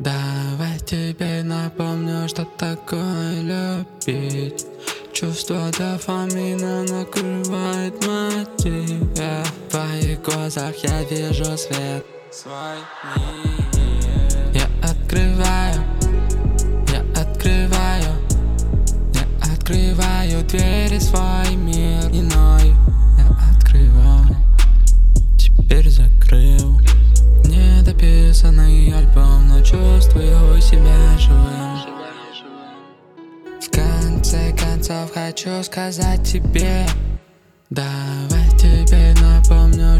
Давай теперь напомню, что такое любить. Чувство дофамина накрывает мотив. В твоих глазах я вижу свет свой мир. Я открываю двери в свой мир иной. Я открываю, теперь закрыл недописанный альбом, но чувствую себя живым. В конце концов хочу сказать тебе: давай теперь напомню,